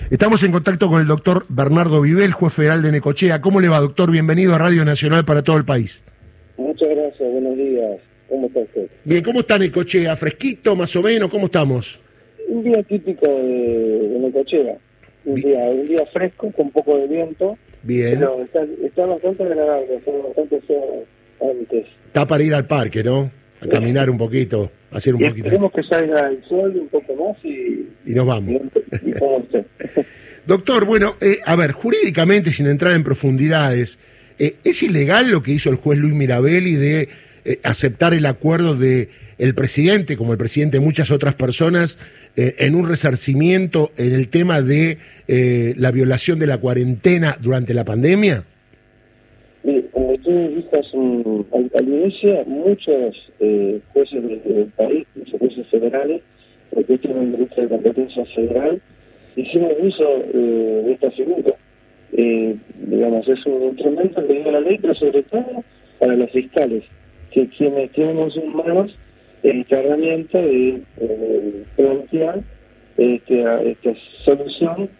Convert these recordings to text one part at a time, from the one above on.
Estamos en contacto con el doctor Bernardo Vivel, juez federal de Necochea. ¿Cómo le va, doctor? Bienvenido a Radio Nacional para todo el país. Muchas gracias, buenos días. ¿Cómo está usted? Bien, ¿cómo está Necochea? ¿Fresquito, más o menos? ¿Cómo estamos? Un día típico de Necochea. Un día fresco, con un poco de viento. Bien. Pero está bastante agradable, está bastante feo antes. Está para ir al parque, ¿no? A caminar un poquito, a hacer un poquito. Esperemos que salga el sol un poco más y nos vamos. Y como usted. Doctor, bueno, a ver, jurídicamente, sin entrar en profundidades, ¿es ilegal lo que hizo el juez Luis Mirabelli de aceptar el acuerdo de el presidente, como el presidente de muchas otras personas, en un resarcimiento en el tema de la violación de la cuarentena durante la pandemia? Mire, como usted dijo al inicio, muchos jueces del país, muchos jueces federales, porque tienen derecho de competencia federal, hicimos uso de esta figura. Digamos, es un instrumento que dio la ley, pero sobre todo para los fiscales, que quienes tenemos en manos esta herramienta de plantear esta solución,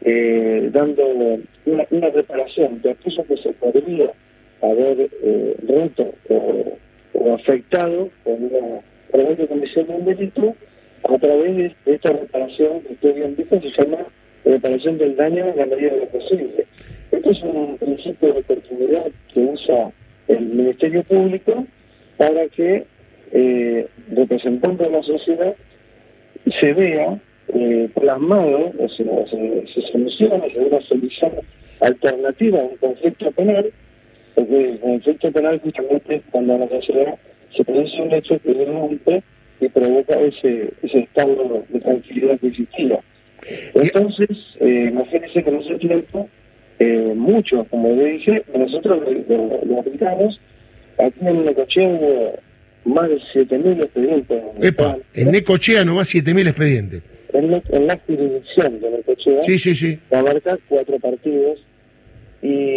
dando una reparación de aquello que se podría haber roto o afectado con una comisión de un delito, a través de esta reparación que usted bien dijo, se llama reparación del daño en la medida de lo posible. Esto es un principio de oportunidad que usa el Ministerio Público para que, representando a la sociedad, se vea plasmado, o se solucione, se dé una solución alternativa a un conflicto penal, porque el conflicto penal justamente cuando la sociedad se produce un hecho que rompe y provoca ese estado de tranquilidad que existía. Entonces, imagínense que en ese tiempo, muchos, como le dije, nosotros lo aplicamos. Aquí en Necochea hubo más de 7.000 expedientes. Epa, en Necochea nomás 7.000 expedientes. En la jurisdicción de Necochea, sí. abarca 4 partidos y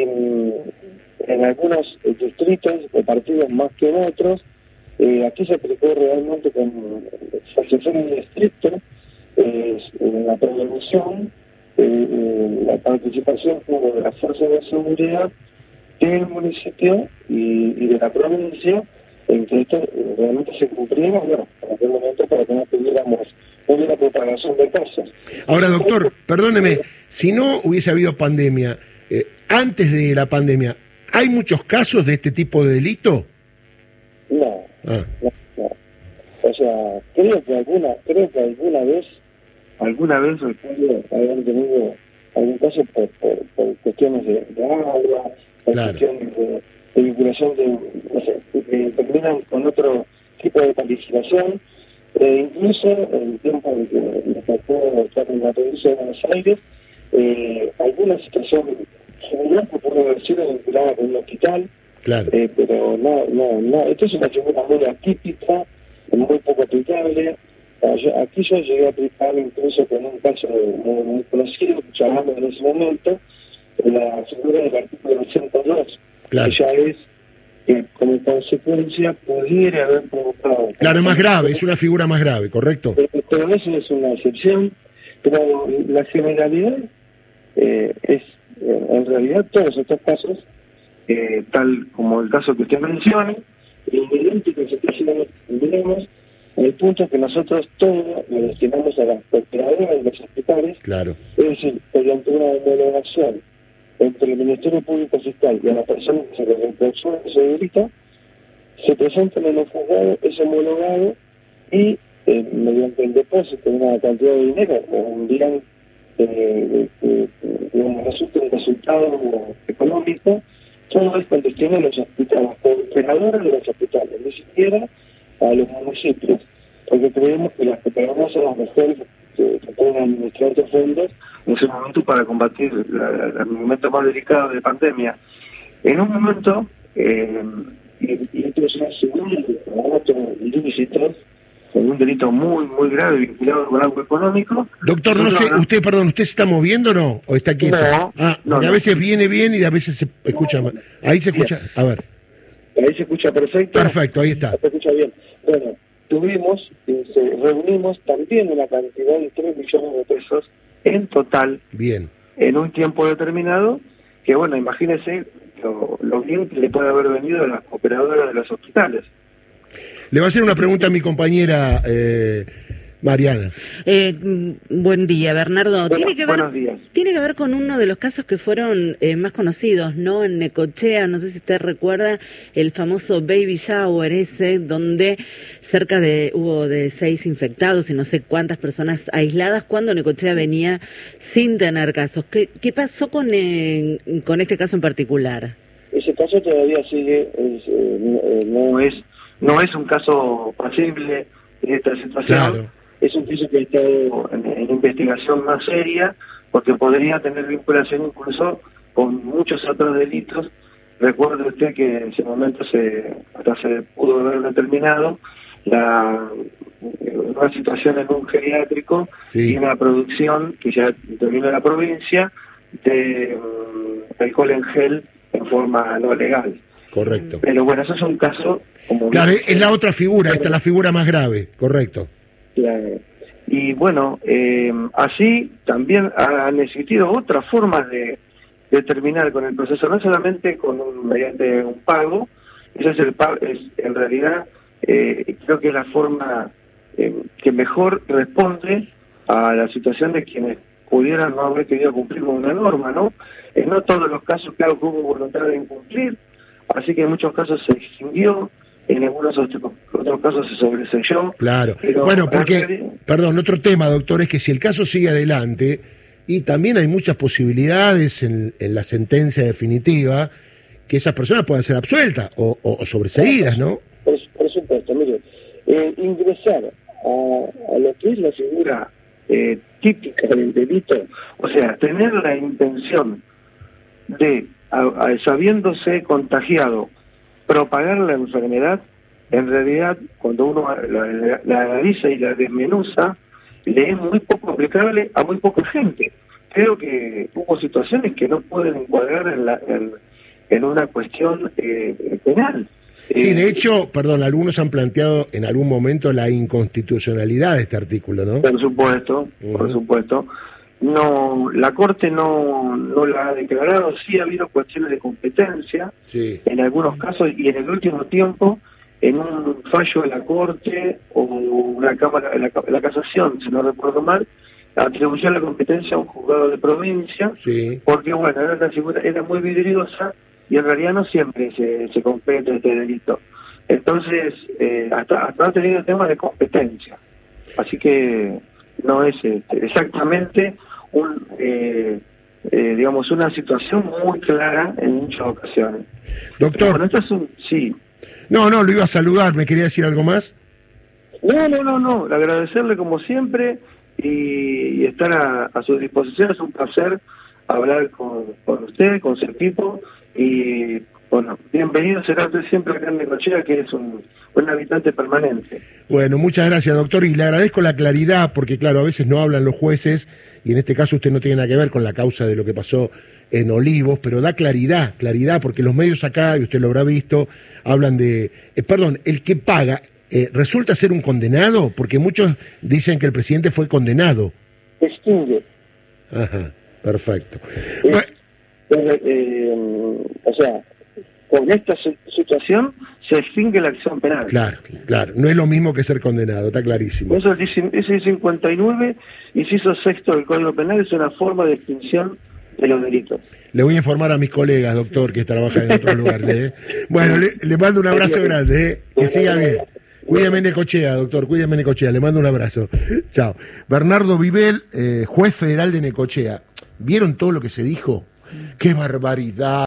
en algunos distritos de partidos más que en otros. Aquí se aplicó realmente con asesores de distrito, la prevención, la participación de las fuerzas de seguridad del municipio y de la provincia, en que esto realmente se cumpliera, bueno, en aquel momento para que no tuviéramos una propagación de casos. Ahora, doctor, perdóneme, si no hubiese habido pandemia, antes de la pandemia, ¿hay muchos casos de este tipo de delito? No. O sea, creo que alguna vez recuerdo haber tenido algún caso por cuestiones de agua, por cuestiones de vinculación que terminan con otro tipo de participación. Incluso en el tiempo en que me tocó estar en la provincia de Buenos Aires, alguna situación similar que pudo haber sido vinculada con un hospital. Claro. Pero no, esto es una figura muy atípica, muy poco aplicable. Aquí yo llegué a aplicar incluso con un caso muy conocido, que hablamos en ese momento, la figura del artículo 202, claro, que ya es que como consecuencia pudiera haber provocado... Claro, es más grave, es una figura más grave, ¿correcto? Pero eso es una excepción, pero la generalidad es, en realidad, todos estos casos, tal como el caso que usted menciona, idénticos situaciones tenemos, en el punto que nosotros todo lo destinamos a las operadoras de los hospitales, claro, es decir, mediante una homologación entre el Ministerio Público Fiscal y a la persona que se le reprochó ese delito, se presentan en el juzgado, es homologado y mediante el depósito de una cantidad de dinero o un bien digamos, resulta un resultado económico, todo esto destino a los hospitales, a las operadoras de los hospitales, ni siquiera a los municipios, porque creemos que las operadoras son las mejores que pueden administrar estos fondos en ese momento para combatir el momento más delicado de pandemia. En un momento, y esto es una segunda de otros ilícitos, con un delito muy grave vinculado con algo económico. Doctor, no sé, ¿usted se está moviendo o no? ¿O está quieto? Porque a veces viene bien y a veces se escucha mal. Ahí se escucha, a ver. Ahí se escucha perfecto. Perfecto, ahí está. Se escucha bien. Bueno, reunimos también una cantidad de 3 millones de pesos en total, Bien. en un tiempo determinado, que bueno, imagínese lo bien que le puede haber venido a las operadoras de los hospitales. Le va a hacer una pregunta a mi compañera Mariana. Buen día, Bernardo. Buenos días. Tiene que ver con uno de los casos que fueron más conocidos, ¿no? En Necochea, no sé si usted recuerda el famoso baby shower ese, donde hubo de 6 infectados y no sé cuántas personas aisladas, cuando Necochea venía sin tener casos. ¿Qué pasó con este caso en particular? Ese caso todavía sigue, no es un caso pasible de esta situación. Claro. Es un caso que ha estado en investigación más seria, porque podría tener vinculación incluso con muchos otros delitos. Recuerde usted que en ese momento hasta se pudo haber determinado una situación en un geriátrico y una producción que ya terminó en la provincia de alcohol en gel en forma no legal. Correcto. Pero bueno, eso es un caso como... Claro, es la otra figura, esta es la figura más grave, correcto. Claro. Y bueno, así también han existido otras formas de terminar con el proceso, no solamente mediante un pago. Ese es en realidad creo que es la forma que mejor responde a la situación de quienes pudieran no haber querido cumplir con una norma, ¿no? No todos los casos, claro, que hubo voluntad de incumplir, así que en muchos casos se extinguió, en algunos otros casos se sobreseyó. Claro. Bueno, porque, perdón, otro tema, doctor, es que si el caso sigue adelante, y también hay muchas posibilidades en la sentencia definitiva, que esas personas puedan ser absueltas o sobreseídas, ¿no? Por supuesto, mire, ingresar a lo que es la figura típica del delito, o sea, tener la intención de, sabiéndose contagiado, propagar la enfermedad, en realidad, cuando uno la analiza y la desmenuza, le es muy poco aplicable a muy poca gente. Creo que hubo situaciones que no pueden encuadrar en una cuestión penal. Sí, de hecho, perdón, algunos han planteado en algún momento la inconstitucionalidad de este artículo, ¿no? Por supuesto, por supuesto. No, la Corte no la ha declarado. Sí ha habido cuestiones de competencia, en algunos casos, y en el último tiempo, en un fallo de la Corte o una cámara, la casación, si no recuerdo mal, atribuyó la competencia a un juzgado de provincia, porque bueno, era muy vidriosa y en realidad no siempre se compete este delito. Entonces, hasta ha tenido temas de competencia. Así que no es exactamente digamos, una situación muy clara en muchas ocasiones. Doctor. Bueno, esto es sí. No, lo iba a saludar, ¿me quería decir algo más? No, agradecerle como siempre y estar a su disposición. Es un placer hablar con usted, con su equipo, y bueno, bienvenido será usted siempre acá en Necochea, que es un habitante permanente. Bueno, muchas gracias, doctor, y le agradezco la claridad, porque claro, a veces no hablan los jueces, y en este caso usted no tiene nada que ver con la causa de lo que pasó en Olivos, pero da claridad, porque los medios acá, y usted lo habrá visto, hablan de, el que paga, ¿resulta ser un condenado? Porque muchos dicen que el presidente fue condenado. Extingue. Ajá, perfecto. O sea, con esta situación se extingue la acción penal. Claro, no es lo mismo que ser condenado, está clarísimo. Eso ese 59, inciso sexto del Código Penal, es una forma de extinción de los delitos. Le voy a informar a mis colegas, doctor, que trabajan en otros lugares. Bueno, le mando un abrazo grande, que siga bien. Cuídame en Necochea, doctor, cuídame en Necochea, le mando un abrazo. Chao. Bernardo Vivel, juez federal de Necochea. ¿Vieron todo lo que se dijo? ¡Qué barbaridad!